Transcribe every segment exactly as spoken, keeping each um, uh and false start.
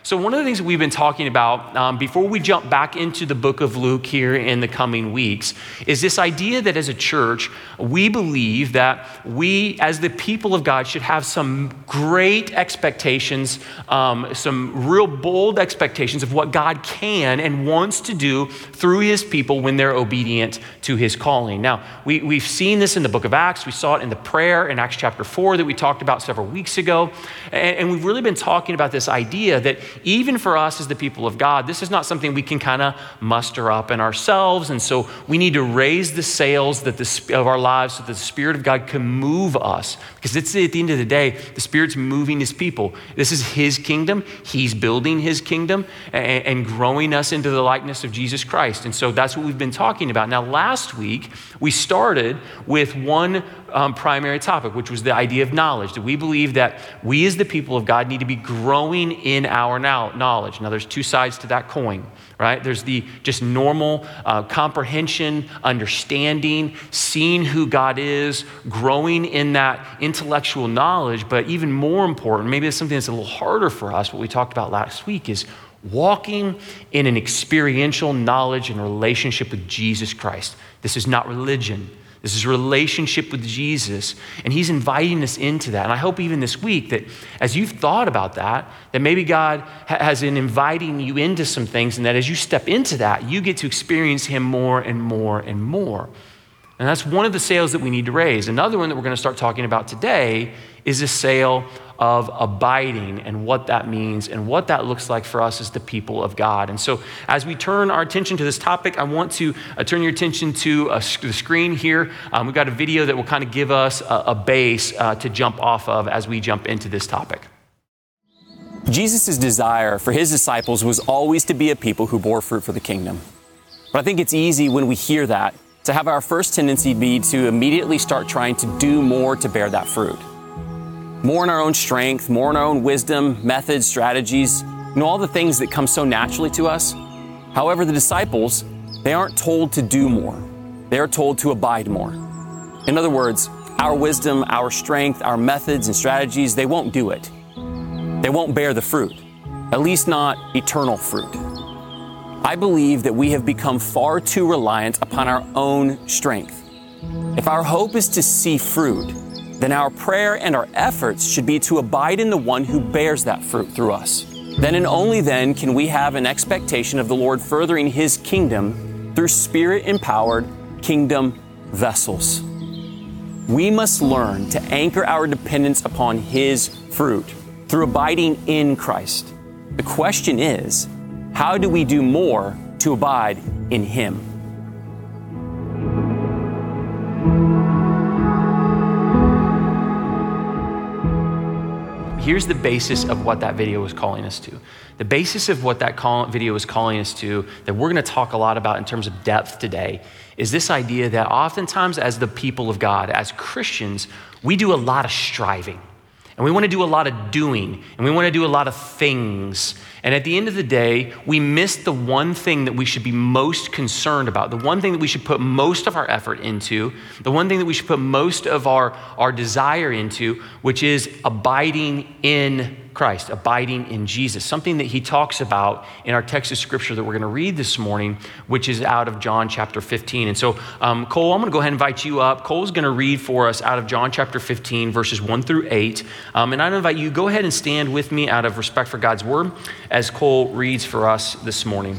So one of the things that we've been talking about um, before we jump back into the book of Luke here in the coming weeks is this idea that as a church, we believe that we as the people of God should have some great expectations, um, some real bold expectations of what God can and wants to do through his people when they're obedient to his calling. Now, we, we've seen this in the book of Acts. We saw it in the prayer in Acts chapter four that we talked about several weeks ago. And, and we've really been talking about this idea that even for us as the people of God, this is not something we can kind of muster up in ourselves. And so we need to raise the sails that the, of our lives so that the Spirit of God can move us. Because it's at the end of the day, the Spirit's moving his people. This is his kingdom. He's building his kingdom and, and growing us into the likeness of Jesus Christ. And so that's what we've been talking about. Now, last week, we started with one Um, primary topic, which was the idea of knowledge, that we believe that we as the people of God need to be growing in our now knowledge. Now, there's two sides to that coin, right? There's the just normal uh, comprehension, understanding, seeing who God is, growing in that intellectual knowledge. But even more important, maybe it's something that's a little harder for us, what we talked about last week, is walking in an experiential knowledge and relationship with Jesus Christ. This is not religion. This is relationship with Jesus, and he's inviting us into that. And I hope even this week that as you've thought about that, that maybe God ha- has been inviting you into some things, and that as you step into that, you get to experience him more and more and more. And that's one of the sails that we need to raise. Another one that we're going to start talking about today is a sail of abiding and what that means and what that looks like for us as the people of God. And so as we turn our attention to this topic, I want to uh, turn your attention to uh, the screen here. Um, we've got a video that will kind of give us a, a base uh, to jump off of as we jump into this topic. Jesus' desire for his disciples was always to be a people who bore fruit for the kingdom. But I think it's easy when we hear that to have our first tendency be to immediately start trying to do more to bear that fruit. More in our own strength, more in our own wisdom, methods, strategies, you know, all the things that come so naturally to us. However, the disciples, they aren't told to do more. They are told to abide more. In other words, our wisdom, our strength, our methods and strategies, they won't do it. They won't bear the fruit, at least not eternal fruit. I believe that we have become far too reliant upon our own strength. If our hope is to see fruit, then our prayer and our efforts should be to abide in the one who bears that fruit through us. Then and only then can we have an expectation of the Lord furthering his kingdom through Spirit-empowered kingdom vessels. We must learn to anchor our dependence upon his fruit through abiding in Christ. The question is, how do we do more to abide in him? Here's the basis of what that video was calling us to. The basis of what that call, video was calling us to, that we're going to talk a lot about in terms of depth today, is this idea that oftentimes as the people of God, as Christians, we do a lot of striving. And we want to do a lot of doing, and we want to do a lot of things. And at the end of the day, we miss the one thing that we should be most concerned about, the one thing that we should put most of our effort into, the one thing that we should put most of our, our desire into, which is abiding in Christ, abiding in Jesus, something that he talks about in our text of scripture that we're going to read this morning, which is out of John chapter fifteen. And so, um, Cole, I'm going to go ahead and invite you up. Cole's going to read for us out of John chapter fifteen, verses one through eight. Um, and I invite you, go ahead and stand with me out of respect for God's word as Cole reads for us this morning.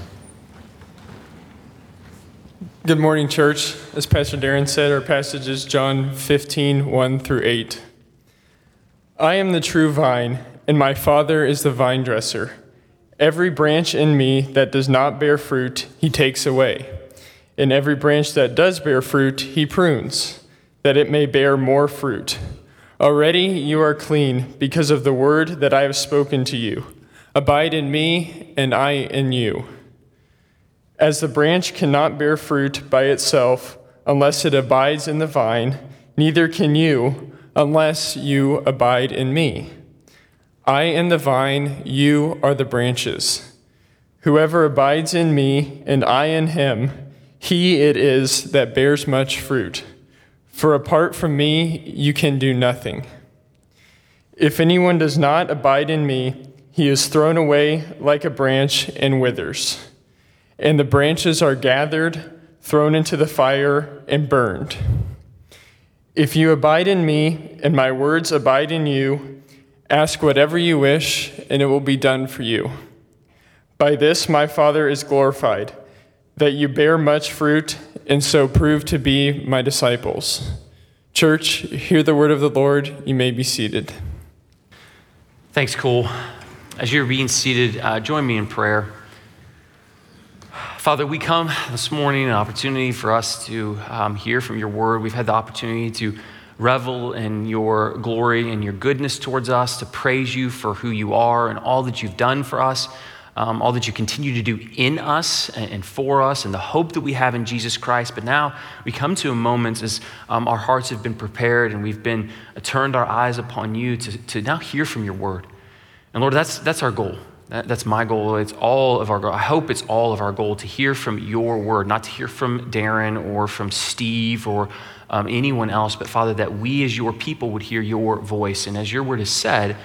Good morning, church. As Pastor Darren said, our passage is John fifteen, one through eight. I am the true vine, and my Father is the vine dresser. Every branch in me that does not bear fruit, he takes away. And every branch that does bear fruit, he prunes, that it may bear more fruit. Already you are clean because of the word that I have spoken to you. Abide in me, and I in you. As the branch cannot bear fruit by itself unless it abides in the vine, neither can you unless you abide in me. I am the vine, you are the branches. Whoever abides in me and I in him, he it is that bears much fruit. For apart from me, you can do nothing. If anyone does not abide in me, he is thrown away like a branch and withers, and the branches are gathered, thrown into the fire, and burned. If you abide in me, and my words abide in you, ask whatever you wish, and it will be done for you. By this my Father is glorified, that you bear much fruit, and so prove to be my disciples. Church, hear the word of the Lord. You may be seated. Thanks, Cole. As you're being seated, uh, join me in prayer. Father, we come this morning, an opportunity for us to um, hear from your word. We've had the opportunity to revel in your glory and your goodness towards us, to praise you for who you are and all that you've done for us, um, all that you continue to do in us and for us, and the hope that we have in Jesus Christ. But now we come to a moment as um, our hearts have been prepared and we've been uh, turned our eyes upon you to, to now hear from your word. And Lord, that's that's our goal. That, that's my goal. It's all of our goal. I hope it's all of our goal to hear from your word, not to hear from Darren or from Steve or um, anyone else, but Father, that we as your people would hear your voice. And as your word has said,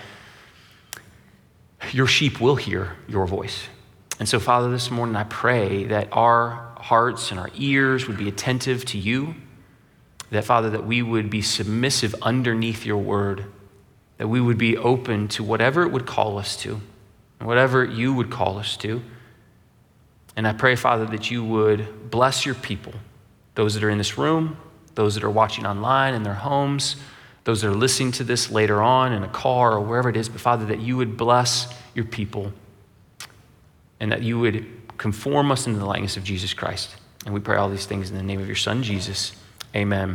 your sheep will hear your voice. And so, Father, this morning I pray that our hearts and our ears would be attentive to you, that, Father, that we would be submissive underneath your word, that we would be open to whatever it would call us to, whatever you would call us to. And I pray, Father, that you would bless your people, those that are in this room, those that are watching online in their homes, those that are listening to this later on in a car or wherever it is. But Father, that you would bless your people and that you would conform us into the likeness of Jesus Christ. And we pray all these things in the name of your Son, Jesus. Amen.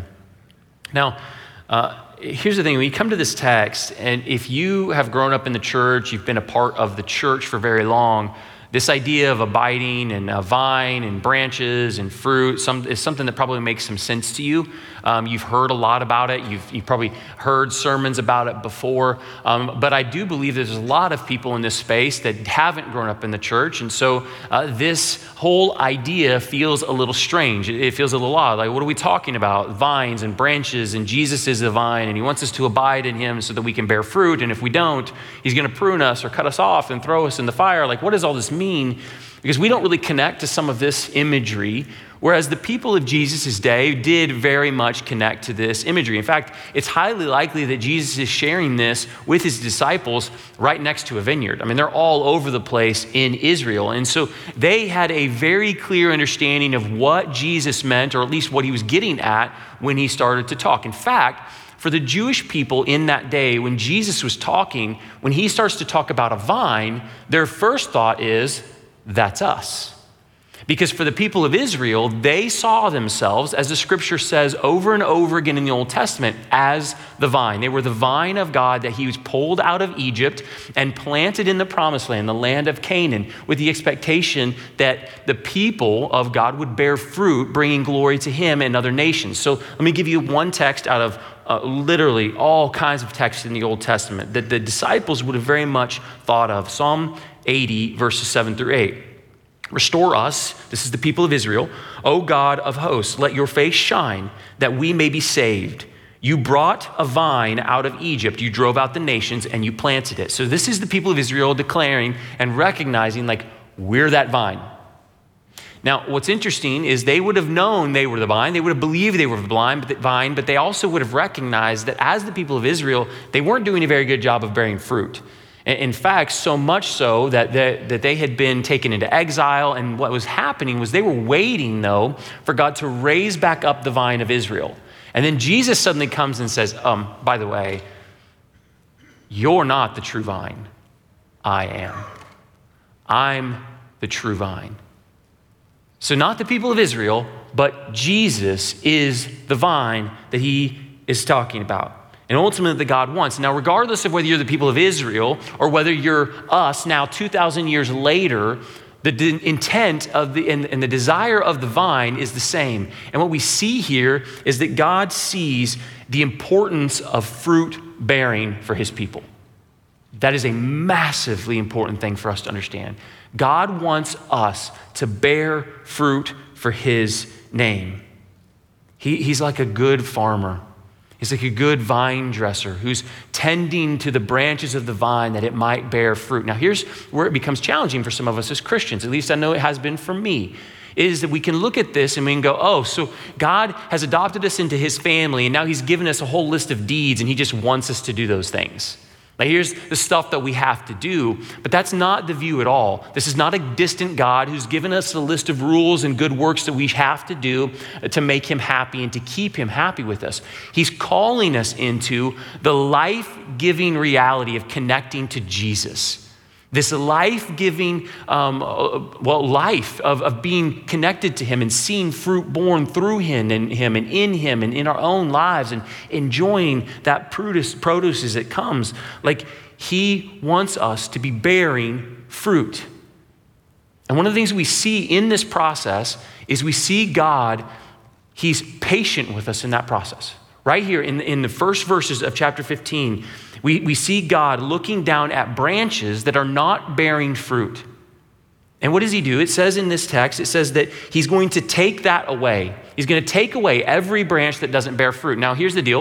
Now, uh, here's the thing. When you come to this text, and if you have grown up in the church, you've been a part of the church for very long, this idea of abiding and a vine and branches and fruit some, is something that probably makes some sense to you. Um, you've heard a lot about it. You've, you've probably heard sermons about it before. Um, but I do believe there's a lot of people in this space that haven't grown up in the church. And so uh, this whole idea feels a little strange. It, it feels a little odd. Like, what are we talking about? Vines and branches, and Jesus is the vine, and he wants us to abide in him so that we can bear fruit. And if we don't, he's going to prune us or cut us off and throw us in the fire. Like, what does all this mean? Because we don't really connect to some of this imagery, whereas the people of Jesus' day did very much connect to this imagery. In fact, it's highly likely that Jesus is sharing this with his disciples right next to a vineyard. I mean, they're all over the place in Israel. And so they had a very clear understanding of what Jesus meant, or at least what he was getting at when he started to talk. In fact, for the Jewish people in that day, when Jesus was talking, when he starts to talk about a vine, their first thought is, that's us. Because for the people of Israel, they saw themselves, as the scripture says over and over again in the Old Testament, as the vine. They were the vine of God that he was pulled out of Egypt and planted in the promised land, the land of Canaan, with the expectation that the people of God would bear fruit, bringing glory to him and other nations. So let me give you one text out of uh, literally all kinds of texts in the Old Testament that the disciples would have very much thought of. Psalm eighty, verses seven through eight. Restore us, this is the people of Israel, O God of hosts, let your face shine that we may be saved. You brought a vine out of Egypt, you drove out the nations and you planted it. So this is the people of Israel declaring and recognizing, like, we're that vine. Now, what's interesting is they would have known they were the vine, they would have believed they were the vine, but they also would have recognized that as the people of Israel, they weren't doing a very good job of bearing fruit. In fact, so much so that they, that they had been taken into exile, and what was happening was they were waiting, though, for God to raise back up the vine of Israel. And then Jesus suddenly comes and says, um, by the way, you're not the true vine. I am. I'm the true vine. So not the people of Israel, but Jesus is the vine that he is talking about. And ultimately that God wants. Now, regardless of whether you're the people of Israel or whether you're us now two thousand years later, the de- intent of the and, and the desire of the vine is the same. And what we see here is that God sees the importance of fruit bearing for his people. That is a massively important thing for us to understand. God wants us to bear fruit for his name. He, he's like a good farmer. He's like a good vine dresser who's tending to the branches of the vine that it might bear fruit. Now, here's where it becomes challenging for some of us as Christians. At least I know it has been for me. Is that we can look at this and we can go, oh, so God has adopted us into his family and now he's given us a whole list of deeds and he just wants us to do those things. Now here's the stuff that we have to do, but that's not the view at all. This is not a distant God who's given us a list of rules and good works that we have to do to make him happy and to keep him happy with us. He's calling us into the life-giving reality of connecting to Jesus. This life-giving, um, well, life of, of being connected to him and seeing fruit born through him and him and in him and in our own lives and enjoying that produce, produce as it comes. Like he wants us to be bearing fruit. And one of the things we see in this process is we see God, he's patient with us in that process. Right here in the, in the first verses of chapter fifteen, we, we see God looking down at branches that are not bearing fruit. And what does he do? It says in this text, it says that he's going to take that away. He's going to take away every branch that doesn't bear fruit. Now, here's the deal.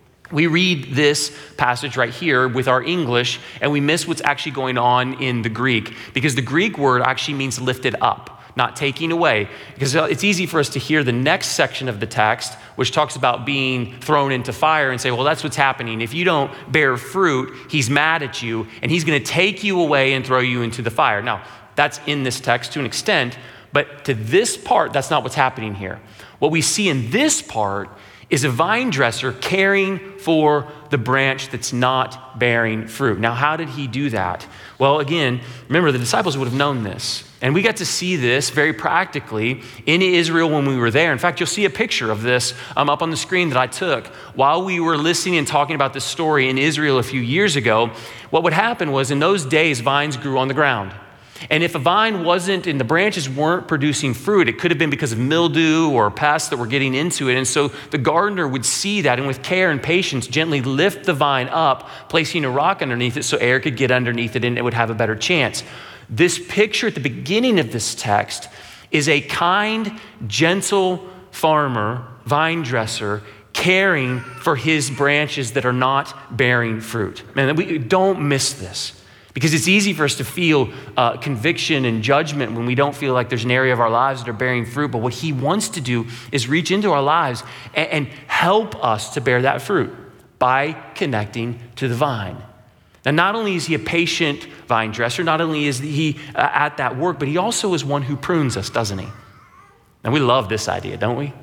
We read this passage right here with our English, and we miss what's actually going on in the Greek, because the Greek word actually means lifted up, not taking away. Because it's easy for us to hear the next section of the text, which talks about being thrown into fire and say, well, that's what's happening. If you don't bear fruit, he's mad at you, and he's going to take you away and throw you into the fire. Now, that's in this text to an extent, but to this part, that's not what's happening here. What we see in this part is a vine dresser caring for the branch that's not bearing fruit. Now, how did he do that? Well, again, remember, the disciples would have known this. And we got to see this very practically in Israel when we were there. In fact, you'll see a picture of this um, up on the screen that I took. While we were listening and talking about this story in Israel a few years ago, what would happen was in those days, vines grew on the ground. And if a vine wasn't and the branches weren't producing fruit, it could have been because of mildew or pests that were getting into it. And so the gardener would see that and with care and patience gently lift the vine up, placing a rock underneath it so air could get underneath it and it would have a better chance. This picture at the beginning of this text is a kind, gentle farmer, vine dresser, caring for his branches that are not bearing fruit. Man, we don't miss this. Because it's easy for us to feel uh, conviction and judgment when we don't feel like there's an area of our lives that are bearing fruit. But what he wants to do is reach into our lives and, and help us to bear that fruit by connecting to the vine. Now, not only is he a patient vine dresser, not only is he uh, at that work, but he also is one who prunes us, doesn't he? And we love this idea, don't we?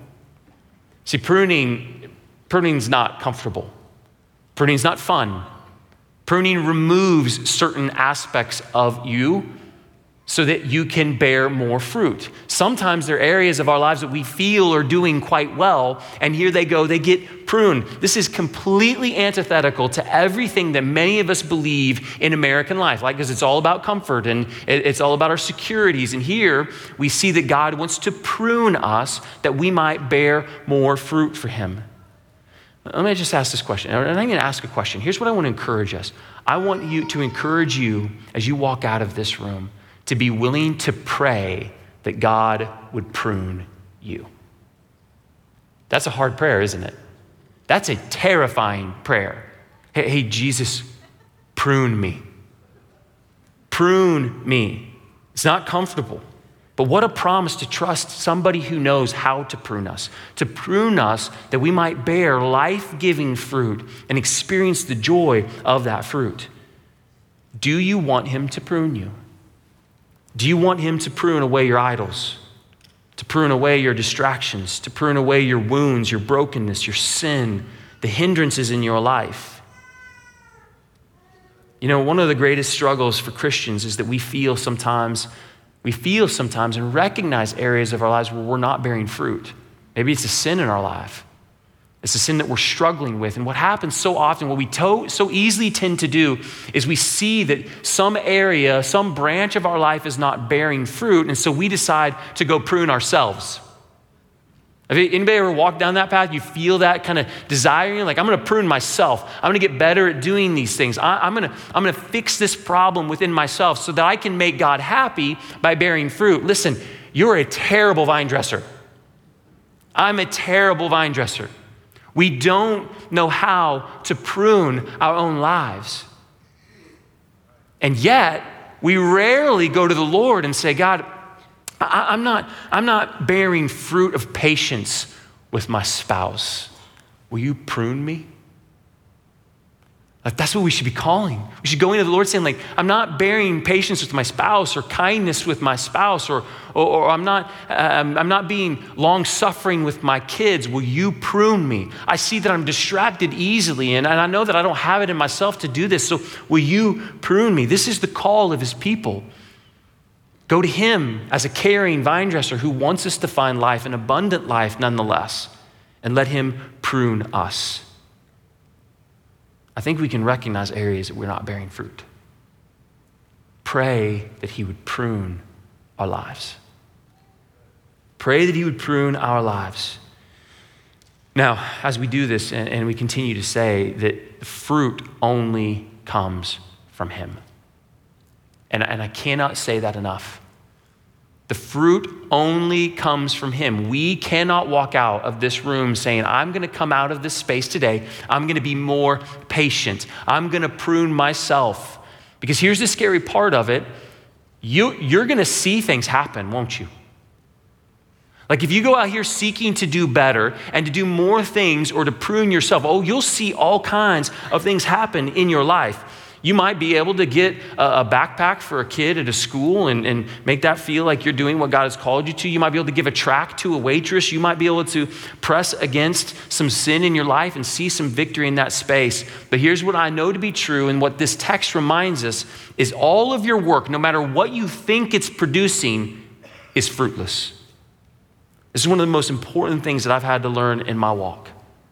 See, pruning, pruning's not comfortable. Pruning's not fun. Pruning removes certain aspects of you so that you can bear more fruit. Sometimes there are areas of our lives that we feel are doing quite well, and here they go, they get pruned. This is completely antithetical to everything that many of us believe in American life, like because it's all about comfort and it's all about our securities. And here we see that God wants to prune us that we might bear more fruit for him. Let me just ask this question, and I'm going to ask a question. Here's what I want to encourage us. I want you to encourage you as you walk out of this room to be willing to pray that God would prune you. That's a hard prayer, isn't it? That's a terrifying prayer. Hey, hey Jesus, prune me. Prune me. It's not comfortable. But what a promise to trust somebody who knows how to prune us, to prune us that we might bear life-giving fruit and experience the joy of that fruit. Do you want him to prune you? Do you want him to prune away your idols, to prune away your distractions, to prune away your wounds, your brokenness, your sin, the hindrances in your life? You know, one of the greatest struggles for Christians is that we feel sometimes We feel sometimes and recognize areas of our lives where we're not bearing fruit. Maybe it's a sin in our life. It's a sin that we're struggling with. And what happens so often, what we to, so easily tend to do is we see that some area, some branch of our life is not bearing fruit, and so we decide to go prune ourselves. Have anybody ever walked down that path? You feel that kind of desire? You're like, I'm going to prune myself. I'm going to get better at doing these things. I, I'm going to, I'm going to fix this problem within myself so that I can make God happy by bearing fruit. Listen, you're a terrible vine dresser. I'm a terrible vine dresser. We don't know how to prune our own lives. And yet, we rarely go to the Lord and say, God, I, I'm not, I'm not bearing fruit of patience with my spouse. Will you prune me? Like, that's what we should be calling. We should go into the Lord saying, like, I'm not bearing patience with my spouse or kindness with my spouse, or, or, or I'm not, um, I'm not being long-suffering with my kids. Will you prune me? I see that I'm distracted easily, and, and I know that I don't have it in myself to do this, so will you prune me? This is the call of his people. Go to him as a caring vine dresser who wants us to find life, an abundant life nonetheless, and let him prune us. I think we can recognize areas that we're not bearing fruit. Pray that he would prune our lives. Pray that he would prune our lives. Now, as we do this and, and we continue to say that fruit only comes from him. And, and I cannot say that enough. The fruit only comes from him. We cannot walk out of this room saying, I'm going to come out of this space today. I'm going to be more patient. I'm going to prune myself. Because here's the scary part of it. You, you're going to see things happen, won't you? Like if you go out here seeking to do better and to do more things or to prune yourself, oh, you'll see all kinds of things happen in your life. You might be able to get a backpack for a kid at a school and, and make that feel like you're doing what God has called you to. You might be able to give a tract to a waitress. You might be able to press against some sin in your life and see some victory in that space. But here's what I know to be true, and what this text reminds us is all of your work, no matter what you think it's producing, is fruitless. This is one of the most important things that I've had to learn in my walk.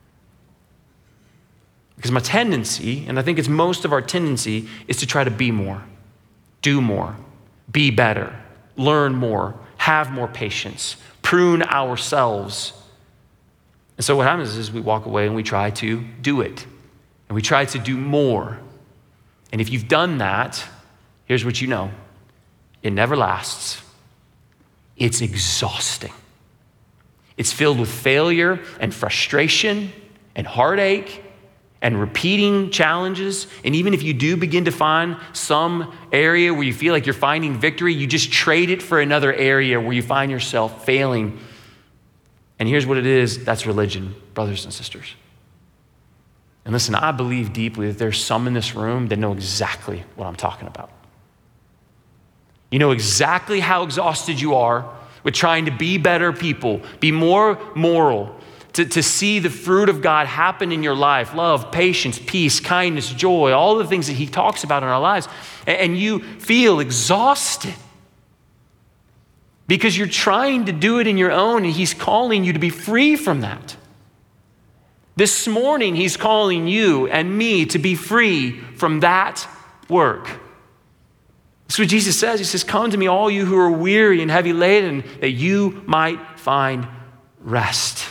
Because my tendency, and I think it's most of our tendency, is to try to be more, do more, be better, learn more, have more patience, prune ourselves. And so what happens is we walk away and we try to do it. And we try to do more. And if you've done that, here's what you know. It never lasts. It's exhausting. It's filled with failure and frustration and heartache and repeating challenges. And even if you do begin to find some area where you feel like you're finding victory, you just trade it for another area where you find yourself failing. And here's what it is, that's religion, brothers and sisters. And listen, I believe deeply that there's some in this room that know exactly what I'm talking about. You know exactly how exhausted you are with trying to be better people, be more moral, To, to see the fruit of God happen in your life, love, patience, peace, kindness, joy, all the things that he talks about in our lives, and, and you feel exhausted because you're trying to do it in your own, and he's calling you to be free from that. This morning, he's calling you and me to be free from that work. That's what Jesus says. He says, come to me, all you who are weary and heavy laden, that you might find rest.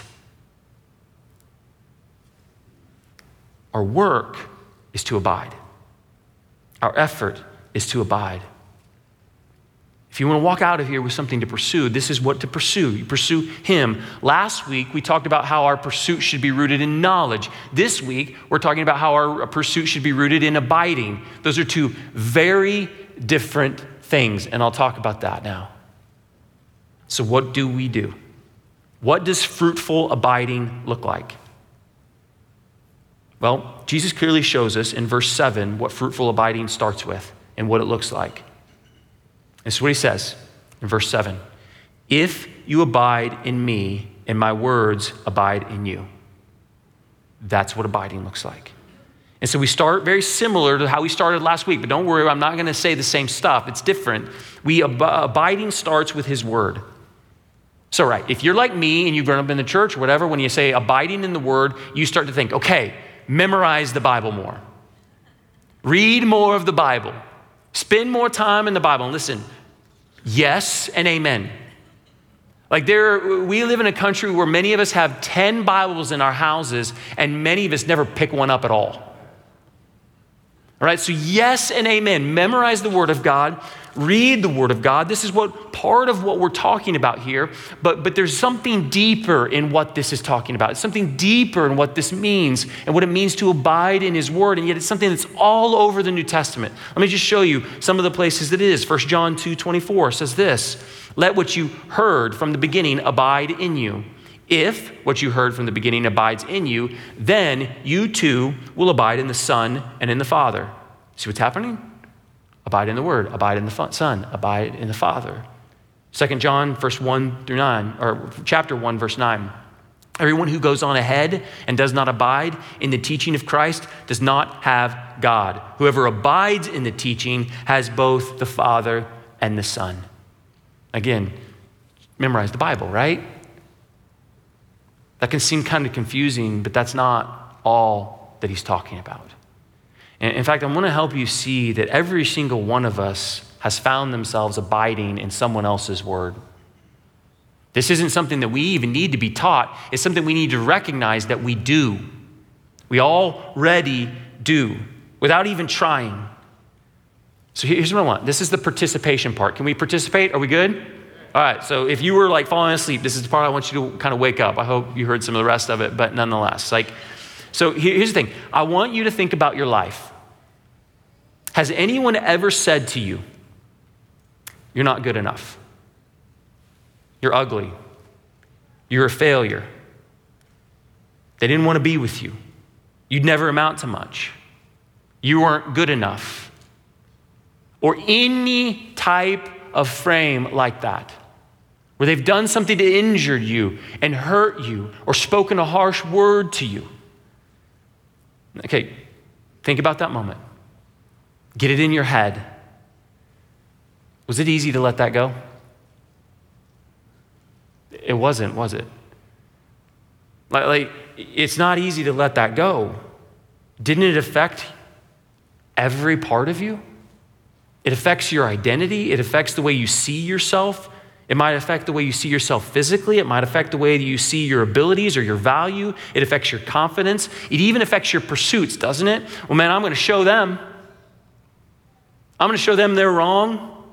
Our work is to abide. Our effort is to abide. If you want to walk out of here with something to pursue, this is what to pursue. You pursue him. Last week, we talked about how our pursuit should be rooted in knowledge. This week, we're talking about how our pursuit should be rooted in abiding. Those are two very different things, and I'll talk about that now. So what do we do? What does fruitful abiding look like? Well, Jesus clearly shows us in verse seven what fruitful abiding starts with and what it looks like. This is what he says in verse seven. If you abide in me and my words abide in you. That's what abiding looks like. And so we start very similar to how we started last week, but don't worry, I'm not going to say the same stuff. It's different. We ab- abiding starts with his word. So right, if you're like me and you've grown up in the church or whatever, when you say abiding in the word, you start to think, okay, memorize the Bible more. Read more of the Bible. Spend more time in the Bible. And listen, yes and amen. Like there, we live in a country where many of us have ten Bibles in our houses and many of us never pick one up at all. All right, so yes and amen. Memorize the Word of God. read the Word of God. This is what part of what we're talking about here, but, but there's something deeper in what this is talking about. It's something deeper in what this means and what it means to abide in his Word, and yet it's something that's all over the New Testament. Let me just show you some of the places that it is. First John two twenty-four says this, "Let what you heard from the beginning abide in you. If what you heard from the beginning abides in you, then you too will abide in the Son and in the Father." See what's happening? Abide in the Word, abide in the Son, abide in the Father. Second John, verse one through nine, or chapter one, verse nine. "Everyone who goes on ahead and does not abide in the teaching of Christ does not have God. Whoever abides in the teaching has both the Father and the Son." Again, memorize the Bible, right? That can seem kind of confusing, but that's not all that he's talking about. And in fact, I want to help you see that every single one of us has found themselves abiding in someone else's word. This isn't something that we even need to be taught. It's something we need to recognize that we do. We already do, without even trying. So here's what I want. This is the participation part. Can we participate? Are we good? All right, so if you were like falling asleep, this is the part I want you to kind of wake up. I hope you heard some of the rest of it, but nonetheless. Like, so here's the thing. I want you to think about your life. Has anyone ever said to you, "You're not good enough. You're ugly. You're a failure. They didn't want to be with you. You'd never amount to much. You weren't good enough." Or any type of frame like that, where they've done something to injure you and hurt you or spoken a harsh word to you. Okay, think about that moment. Get it in your head. Was it easy to let that go? It wasn't, was it? Like, like it's not easy to let that go. Didn't it affect every part of you? It affects your identity. It affects the way you see yourself. It might affect the way you see yourself physically. It might affect the way that you see your abilities or your value. It affects your confidence. It even affects your pursuits, doesn't it? Well, man, I'm going to show them. I'm going to show them they're wrong.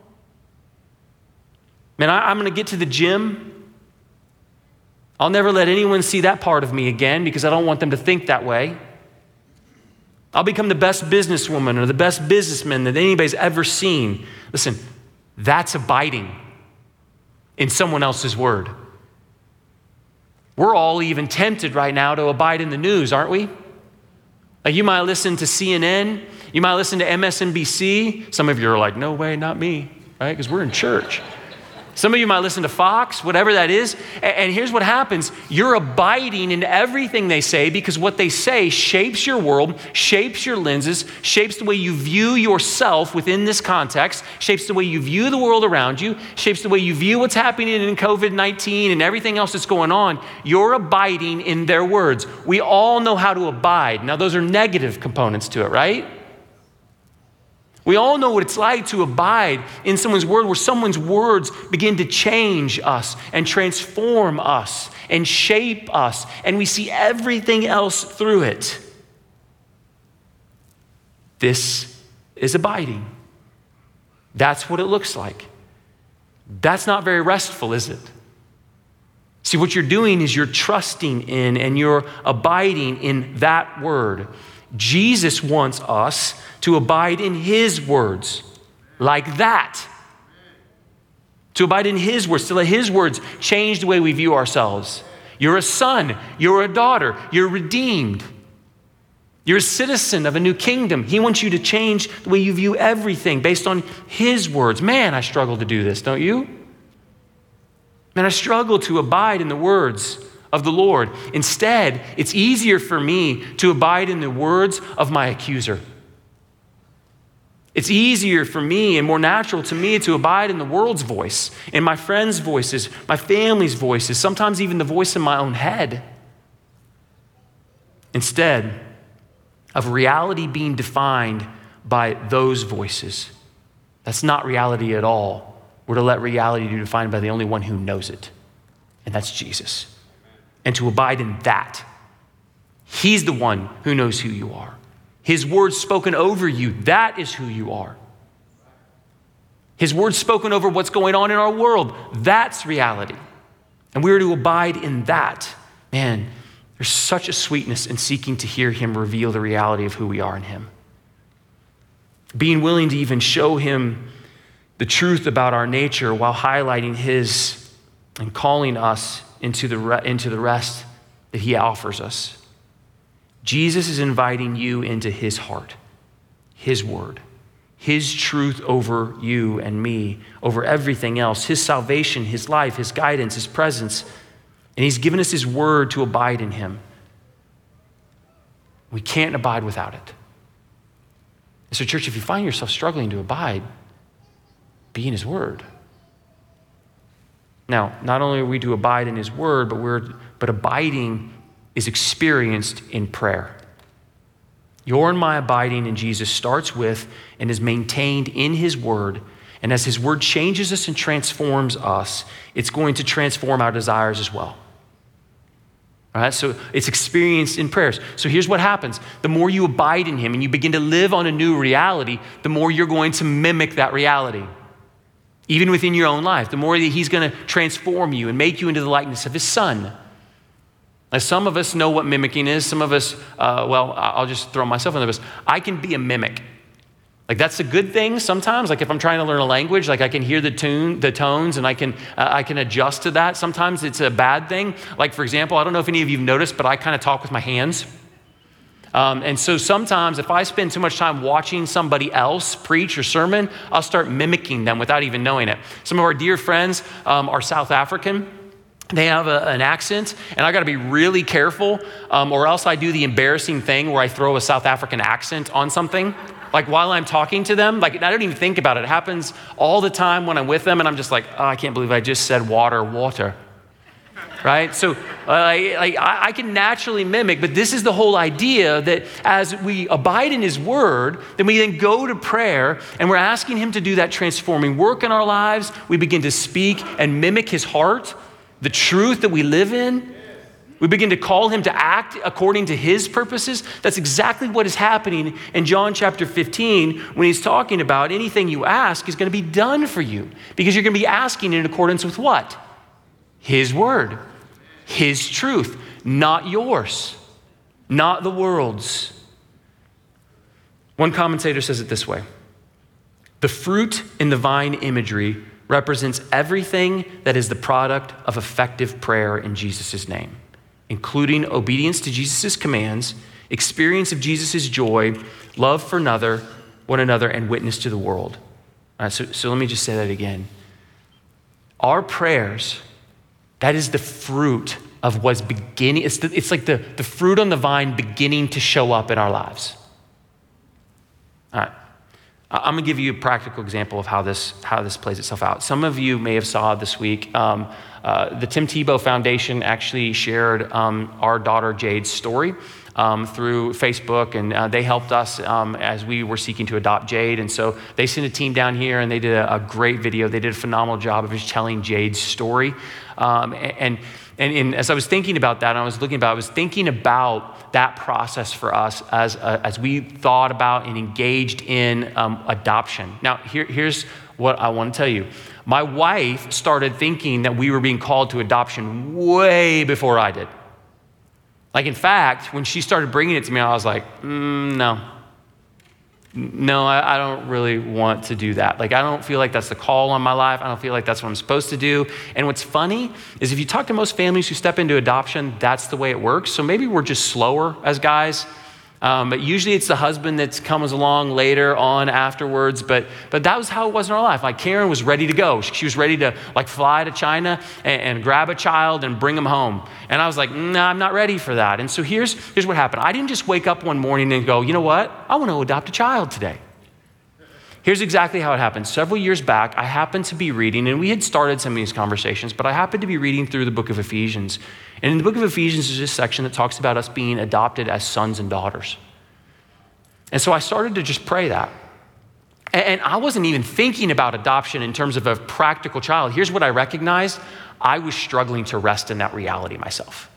Man, I, I'm going to get to the gym. I'll never let anyone see that part of me again because I don't want them to think that way. I'll become the best businesswoman or the best businessman that anybody's ever seen. Listen, that's abiding in someone else's word. We're all even tempted right now to abide in the news, aren't we? Like you might listen to C N N, you might listen to M S N B C. Some of you are like, "No way, not me," right? Because we're in church. Some of you might listen to Fox, whatever that is. And here's what happens. You're abiding in everything they say because what they say shapes your world, shapes your lenses, shapes the way you view yourself within this context, shapes the way you view the world around you, shapes the way you view what's happening in covid nineteen and everything else that's going on. You're abiding in their words. We all know how to abide. Now, those are negative components to it, right? We all know what it's like to abide in someone's word, where someone's words begin to change us and transform us and shape us, and we see everything else through it. This is abiding. That's what it looks like. That's not very restful, is it? See, what you're doing is you're trusting in and you're abiding in that word. Jesus wants us to abide in his words like that. To abide in his words, to let his words change the way we view ourselves. You're a son, you're a daughter, you're redeemed. You're a citizen of a new kingdom. He wants you to change the way you view everything based on his words. Man, I struggle to do this, don't you? Man, I struggle to abide in the words of the Lord. Instead, it's easier for me to abide in the words of my accuser. It's easier for me and more natural to me to abide in the world's voice, in my friends' voices, my family's voices, sometimes even the voice in my own head. Instead of reality being defined by those voices. That's not reality at all. We're to let reality be defined by the only one who knows it, and that's Jesus. And to abide in that. He's the one who knows who you are. His words spoken over you, that is who you are. His word spoken over what's going on in our world. That's reality. And we are to abide in that. Man, there's such a sweetness in seeking to hear him reveal the reality of who we are in him. Being willing to even show him the truth about our nature while highlighting his and calling us into the, re- into the rest that he offers us. Jesus is inviting you into his heart, his word, his truth over you and me, over everything else, his salvation, his life, his guidance, his presence. And he's given us his word to abide in him. We can't abide without it. So church, if you find yourself struggling to abide, be in his word. Now, not only are we to abide in his word, but we're but abiding is experienced in prayer. Your and my abiding in Jesus starts with and is maintained in his word. And as his word changes us and transforms us, it's going to transform our desires as well. All right, so it's experienced in prayers. So here's what happens. The more you abide in him and you begin to live on a new reality, the more you're going to mimic that reality. Even within your own life, the more that he's going to transform you and make you into the likeness of his son. Now, some of us know what mimicking is. Some of us, uh, well, I'll just throw myself under this. I can be a mimic. Like that's a good thing sometimes. Like if I'm trying to learn a language, like I can hear the tune, the tones, and I can uh, I can adjust to that. Sometimes it's a bad thing. Like for example, I don't know if any of you have noticed, but I kind of talk with my hands. Um, and so sometimes if I spend too much time watching somebody else preach or sermon, I'll start mimicking them without even knowing it. Some of our dear friends um, are South African. They have a, an accent, and I got to be really careful, um, or else I do the embarrassing thing where I throw a South African accent on something, like while I'm talking to them. Like I don't even think about it. It happens all the time when I'm with them, and I'm just like, oh, I can't believe I just said water, water, right? So uh, I, I, I can naturally mimic, but this is the whole idea that as we abide in his word, then we then go to prayer, and we're asking him to do that transforming work in our lives. We begin to speak and mimic his heart, the truth that we live in. We begin to call him to act according to his purposes. That's exactly what is happening in John chapter fifteen when he's talking about anything you ask is going to be done for you because you're going to be asking in accordance with what? His word, his truth, not yours, not the world's. One commentator says it this way: the fruit in the vine imagery represents everything that is the product of effective prayer in Jesus' name, including obedience to Jesus' commands, experience of Jesus' joy, love for another, one another, and witness to the world. All right, so, so let me just say that again. Our prayers, that is the fruit of what's beginning. It's, the, it's like the, the fruit on the vine beginning to show up in our lives. All right. I'm gonna give you a practical example of how this how this plays itself out. Some of you may have saw this week, um, uh, the Tim Tebow Foundation actually shared um, our daughter Jade's story um, through Facebook, and uh, they helped us um, as we were seeking to adopt Jade. And so they sent a team down here, and they did a, a great video. They did a phenomenal job of just telling Jade's story. Um, and, and, and as I was thinking about that, and I was looking about, I was thinking about that process for us as uh, as we thought about and engaged in um, adoption. Now, here, here's what I want to tell you. My wife started thinking that we were being called to adoption way before I did. Like, in fact, when she started bringing it to me, I was like, mm, no. No, I, I don't really want to do that. Like, I don't feel like that's the call on my life. I don't feel like that's what I'm supposed to do. And what's funny is if you talk to most families who step into adoption, that's the way it works. So maybe we're just slower as guys. Um, but usually it's the husband that comes along later on afterwards. But but that was how it was in our life. Like Karen was ready to go. She, she was ready to like fly to China and, and grab a child and bring him home. And I was like, no, nah, I'm not ready for that. And so here's, here's what happened. I didn't just wake up one morning and go, you know what? I want to adopt a child today. Here's exactly how it happened. Several years back, I happened to be reading, and we had started some of these conversations, but I happened to be reading through the book of Ephesians. And in the book of Ephesians, there's this section that talks about us being adopted as sons and daughters. And so I started to just pray that. And I wasn't even thinking about adoption in terms of a practical child. Here's what I recognized. I was struggling to rest in that reality myself.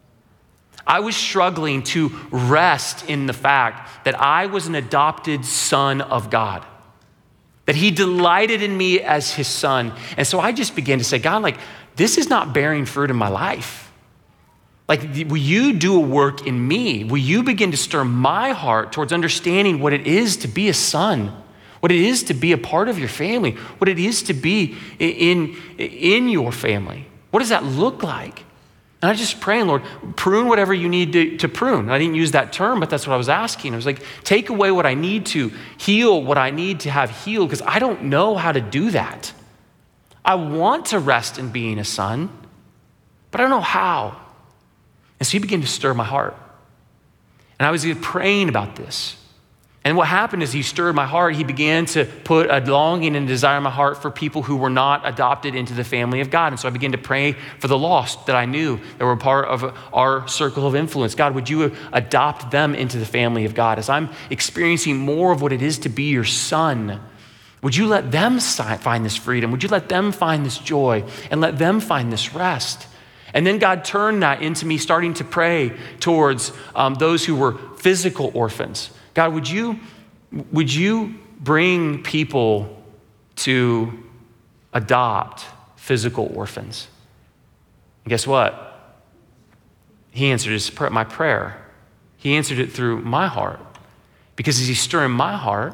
I was struggling to rest in the fact that I was an adopted son of God. that he delighted in me as his son. And so I just began to say, God, like, this is not bearing fruit in my life. Like, will you do a work in me? Will you begin to stir my heart towards understanding what it is to be a son, what it is to be a part of your family, what it is to be in, in your family? What does that look like? And I just praying, Lord, prune whatever you need to, to prune. I didn't use that term, but that's what I was asking. I was like, take away what I need to, heal what I need to have healed, because I don't know how to do that. I want to rest in being a son, but I don't know how. And so he began to stir my heart. And I was praying about this. And what happened is he stirred my heart. He began to put a longing and desire in my heart for people who were not adopted into the family of God. And so I began to pray for the lost that I knew that were part of our circle of influence. God, would you adopt them into the family of God? As I'm experiencing more of what it is to be your son, would you let them find this freedom? Would you let them find this joy and let them find this rest? And then God turned that into me starting to pray towards um, those who were physical orphans. God, would you, would you bring people to adopt physical orphans? And guess what? He answered his, my prayer. He answered it through my heart. Because as he's stirring my heart,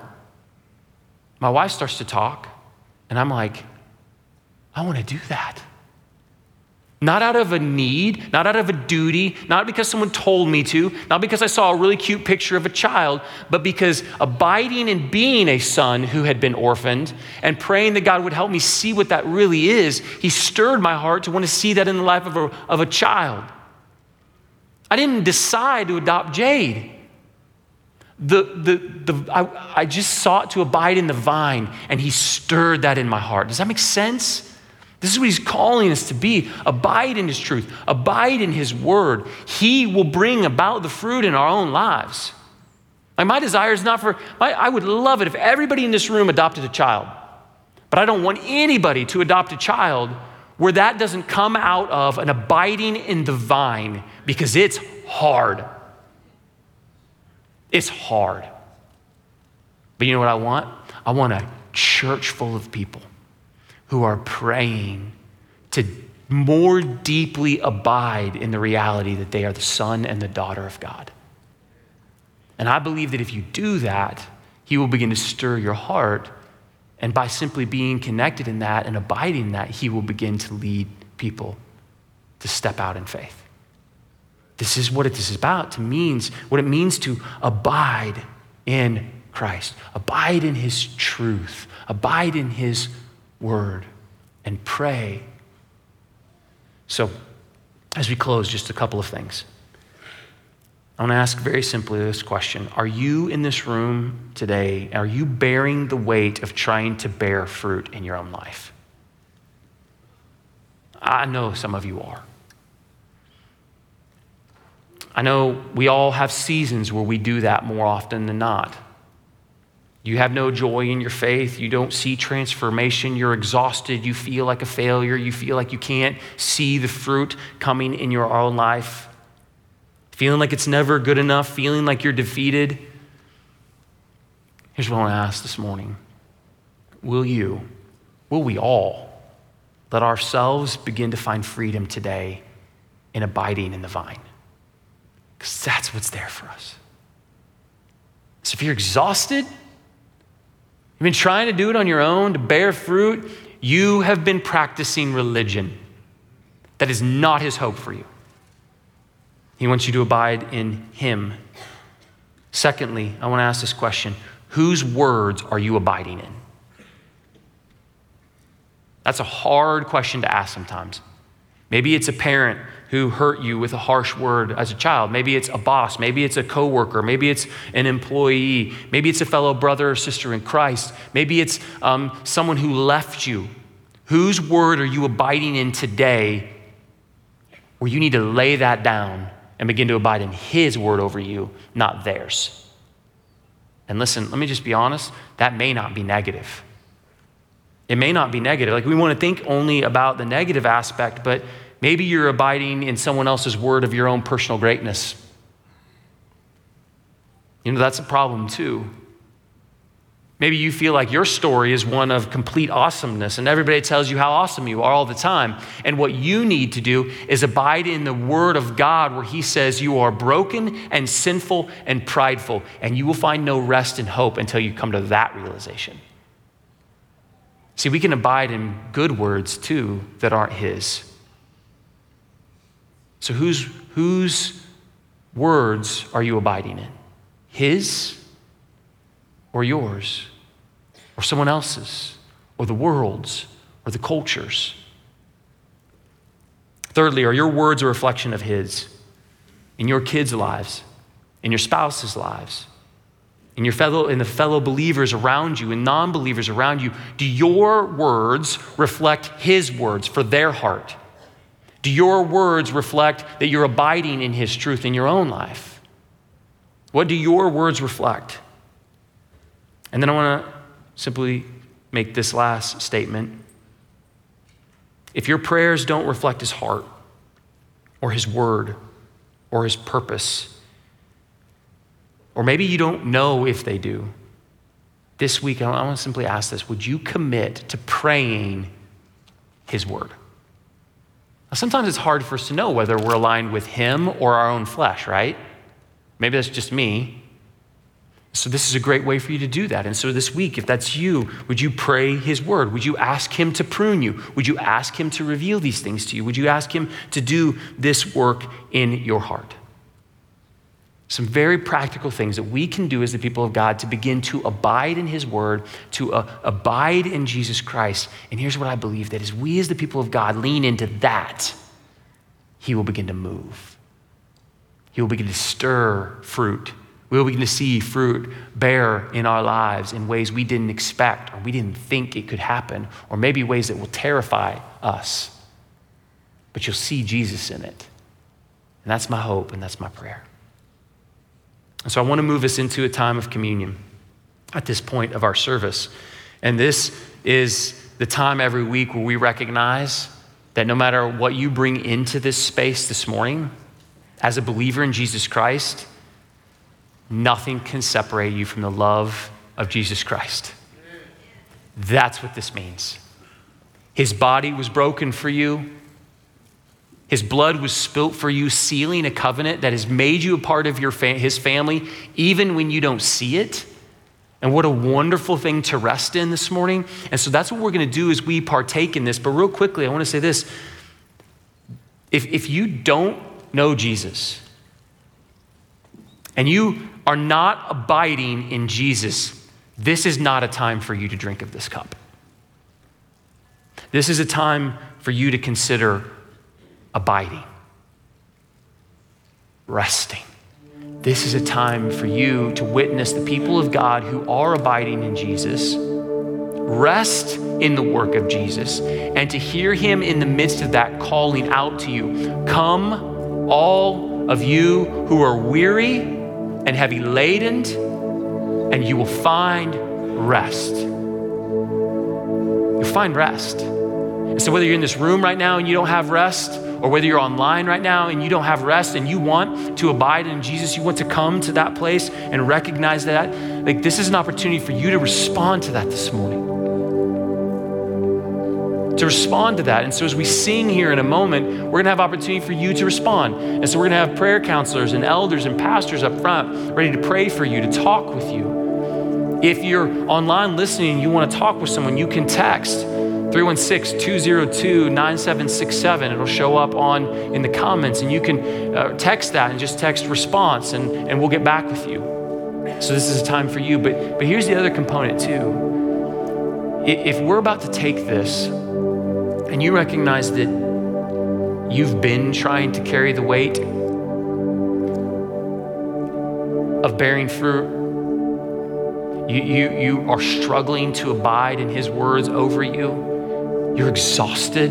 my wife starts to talk, and I'm like, I want to do that. Not out of a need, not out of a duty, not because someone told me to, not because I saw a really cute picture of a child, but because abiding and being a son who had been orphaned and praying that God would help me see what that really is, he stirred my heart to want to see that in the life of a, of a child. I didn't decide to adopt Jade. The, the, the, I, I just sought to abide in the vine, and he stirred that in my heart. Does that make sense? This is what he's calling us to be. Abide in his truth. Abide in his word. He will bring about the fruit in our own lives. Like, my desire is not for, my, I would love it if everybody in this room adopted a child. But I don't want anybody to adopt a child where that doesn't come out of an abiding in the vine, because it's hard. It's hard. But you know what I want? I want a church full of people who are praying to more deeply abide in the reality that they are the son and the daughter of God. And I believe that if you do that, he will begin to stir your heart. And by simply being connected in that and abiding in that, he will begin to lead people to step out in faith. This is what it is about, to means, what it means to abide in Christ. Abide in his truth. Abide in his word and pray. So, as we close, just a couple of things. I want to ask very simply this question. Are you in this room today, are you bearing the weight of trying to bear fruit in your own life? I know some of you are. I know we all have seasons where we do that more often than not. You have no joy in your faith. You don't see transformation. You're exhausted. You feel like a failure. You feel like you can't see the fruit coming in your own life. Feeling like it's never good enough. Feeling like you're defeated. Here's what I want to ask this morning. Will you, will we all let ourselves begin to find freedom today in abiding in the vine? Because that's what's there for us. So if you're exhausted, you've been trying to do it on your own to bear fruit, you have been practicing religion. That is not his hope for you. He wants you to abide in him. Secondly, I want to ask this question. Whose words are you abiding in? That's a hard question to ask sometimes. Maybe it's a parent who hurt you with a harsh word as a child. Maybe it's a boss. Maybe it's a coworker. Maybe it's an employee. Maybe it's a fellow brother or sister in Christ. Maybe it's um, someone who left you. Whose word are you abiding in today where you need to lay that down and begin to abide in his word over you, not theirs? And listen, let me just be honest. That may not be negative. It may not be negative. Like, we want to think only about the negative aspect, but maybe you're abiding in someone else's word of your own personal greatness. You know, that's a problem too. Maybe you feel like your story is one of complete awesomeness and everybody tells you how awesome you are all the time. And what you need to do is abide in the word of God where he says you are broken and sinful and prideful, and you will find no rest and hope until you come to that realization. See, we can abide in good words too that aren't his. So whose, whose words are you abiding in? His or yours? Or someone else's, or the world's, or the culture's? Thirdly, are your words a reflection of his in your kids' lives, in your spouse's lives, in your fellow, in the fellow believers around you, and non-believers around you? Do your words reflect his words for their heart? Do your words reflect that you're abiding in his truth in your own life? What do your words reflect? And then I want to simply make this last statement. If your prayers don't reflect his heart or his word or his purpose, or maybe you don't know if they do, this week I want to simply ask this: would you commit to praying his word? Now, sometimes it's hard for us to know whether we're aligned with him or our own flesh, right? Maybe that's just me. So this is a great way for you to do that. And so this week, if that's you, would you pray his word? Would you ask him to prune you? Would you ask him to reveal these things to you? Would you ask him to do this work in your heart? Some very practical things that we can do as the people of God to begin to abide in his word, to uh, abide in Jesus Christ. And here's what I believe, that as we as the people of God lean into that, he will begin to move. He will begin to stir fruit. We will begin to see fruit bear in our lives in ways we didn't expect or we didn't think it could happen, or maybe ways that will terrify us. But you'll see Jesus in it. And that's my hope and that's my prayer. And so I want to move us into a time of communion at this point of our service. And this is the time every week where we recognize that no matter what you bring into this space this morning, as a believer in Jesus Christ, nothing can separate you from the love of Jesus Christ. That's what this means. His body was broken for you. His blood was spilt for you, sealing a covenant that has made you a part of your fa- his family, even when you don't see it. And what a wonderful thing to rest in this morning. And so that's what we're going to do as we partake in this. But real quickly, I want to say this. If, if you don't know Jesus, and you are not abiding in Jesus, this is not a time for you to drink of this cup. This is a time for you to consider abiding, resting. This is a time for you to witness the people of God who are abiding in Jesus, rest in the work of Jesus, and to hear him in the midst of that calling out to you, come all of you who are weary and heavy laden, and you will find rest. You'll find rest. And so whether you're in this room right now and you don't have rest, or whether you're online right now and you don't have rest and you want to abide in Jesus, you want to come to that place and recognize that, like, this is an opportunity for you to respond to that this morning. To respond to that. And so as we sing here in a moment, we're gonna have opportunity for you to respond. And so we're gonna have prayer counselors and elders and pastors up front ready to pray for you, to talk with you. If you're online listening and you wanna talk with someone, you can text three one six, two zero two, nine seven six seven. It'll show up on in the comments, and you can uh, text that and just text response, and, and we'll get back with you. So this is a time for you. But, but here's the other component too. If we're about to take this and you recognize that you've been trying to carry the weight of bearing fruit, you, you, you are struggling to abide in his words over you, you're exhausted,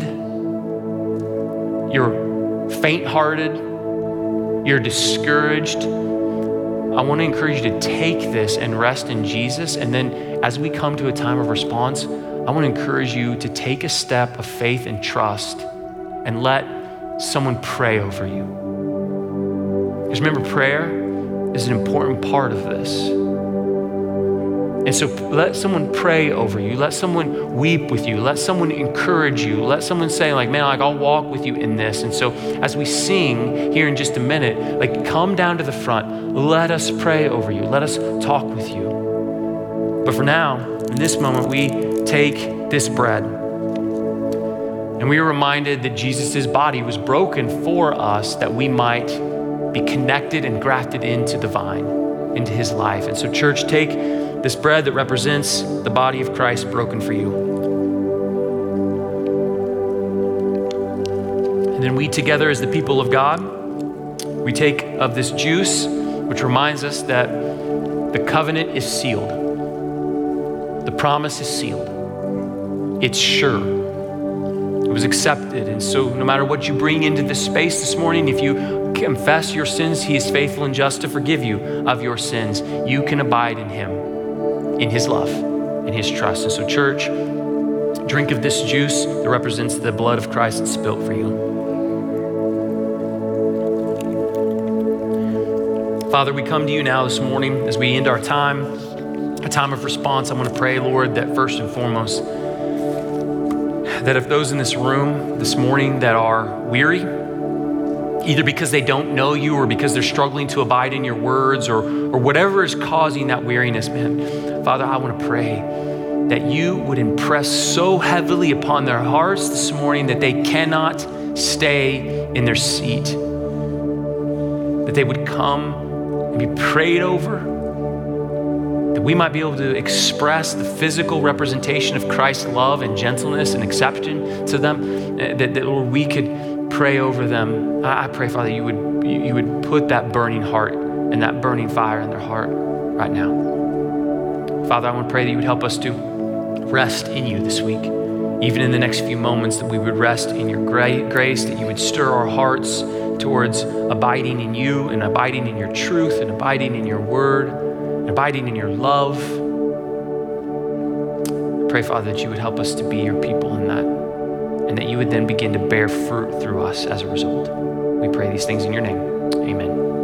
you're faint-hearted, you're discouraged, I want to encourage you to take this and rest in Jesus. And then as we come to a time of response, I want to encourage you to take a step of faith and trust and let someone pray over you. Because remember, prayer is an important part of this. And so let someone pray over you. Let someone weep with you. Let someone encourage you. Let someone say like, man, like I'll walk with you in this. And so as we sing here in just a minute, like come down to the front. Let us pray over you. Let us talk with you. But for now, in this moment, we take this bread and we are reminded that Jesus' body was broken for us that we might be connected and grafted into the vine, into his life. And so church, take this bread that represents the body of Christ broken for you. And then we together as the people of God, we take of this juice, which reminds us that the covenant is sealed. The promise is sealed. It's sure. It was accepted. And so no matter what you bring into this space this morning, if you confess your sins, he is faithful and just to forgive you of your sins. You can abide in him, in his love, in his trust. And so church, drink of this juice that represents the blood of Christ that's spilt for you. Father, we come to you now this morning as we end our time, a time of response. I want to pray, Lord, that first and foremost, that if those in this room this morning that are weary, either because they don't know you or because they're struggling to abide in your words or, or whatever is causing that weariness, man, Father, I want to pray that you would impress so heavily upon their hearts this morning that they cannot stay in their seat, that they would come and be prayed over, that we might be able to express the physical representation of Christ's love and gentleness and acceptance to them, that, that Lord, we could pray over them. I, I pray, Father, you would, you, you would put that burning heart and that burning fire in their heart right now. Father, I want to pray that you would help us to rest in you this week, even in the next few moments, that we would rest in your great grace, that you would stir our hearts towards abiding in you and abiding in your truth and abiding in your word and abiding in your love. Pray, Father, that you would help us to be your people in that, and that you would then begin to bear fruit through us as a result. We pray these things in your name. Amen.